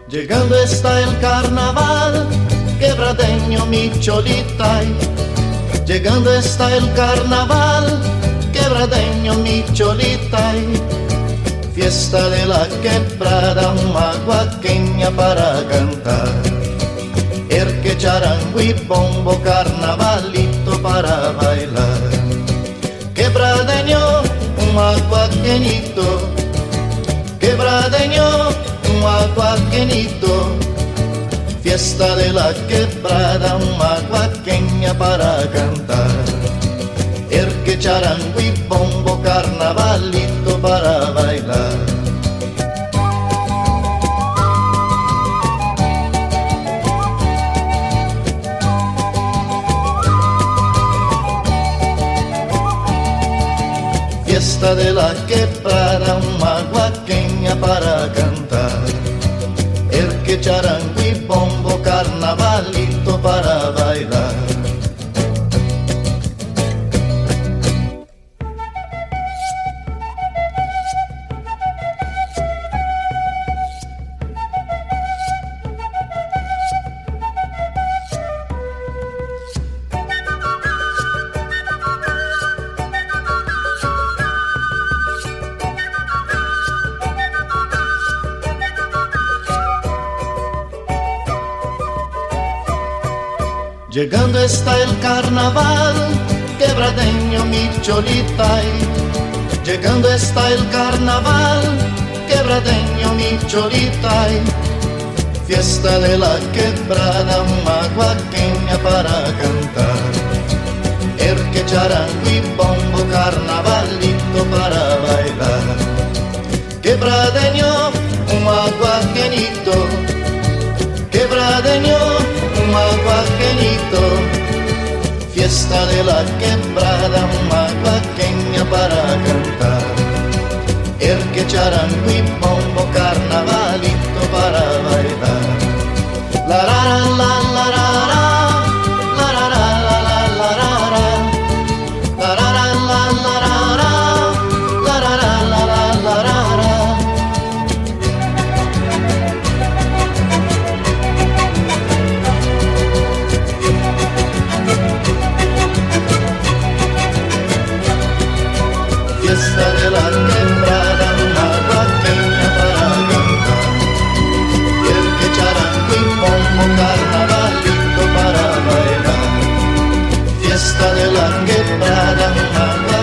Llegando está el carnaval, quebradeño mi cholita. Llegando está el carnaval, quebradeño mi cholita. Fiesta de la quebrada, maguaqueña para cantar. Erque, charango y bombo, carnavalito para bailar. Quebradeño, un maguaqueñito. Quebradeño, un maguaqueñito. Fiesta de la quebrada, maguaqueña para cantar. Erque, charango y bombo, carnavalito para bailar. Fiesta de la quebrada, maguaqueña para cantar. Erque, charango y bombo, carnavalito para bailar. Llegando está el carnaval, quebradeño mi cholita. Llegando está el carnaval, quebradeño mi cholita. Fiesta de la quebrada, maguaqueña para cantar. Erque, charango y bombo, carnavalito para bailar. Quebradeño, un maguaqueñito. Quebradeño, un maguaqueñito. Fiesta de la quebrada, maguaqueña para cantar. Erque, charango y bombo, carnavalito para bailar. La la la la la la, la la la la la la la, la la la la la la, la la la la la la. Fiesta de la quebrada, maguaqueña para cantar. Y el que charango y bombo, carnavalito para bailar. Fiesta de la quebrada, maguaqueña.